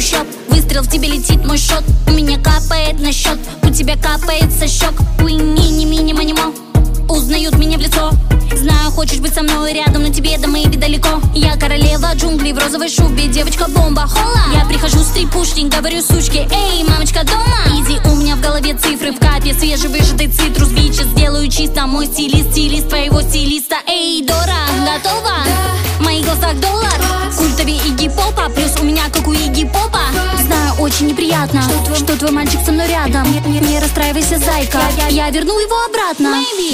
трущоб. Выстрел, в тебе летит мой шот. У меня капает на счет, у тебя капает со щек. Мини-мини-манимо узнают меня в лицо. Знаю, хочешь быть со мной рядом, но тебе до моей далеко. Я королева джунглей в розовой шубе, девочка-бомба, хола. Я прихожу с трипушник, говорю сучке: эй, мамочка дома? Иди, у меня в голове цифры в капе, свежевыжатый цитрус. Бичес, сделаю чисто, мой стилист, стилист твоего стилиста. Эй, Дора, готова? В моих глазах доллар, культовее Игги Попа, плюс у меня как у Игги Попа. Знаю, очень неприятно, что твой мальчик со мной рядом. Не расстраивайся, зайка, я верну его обратно.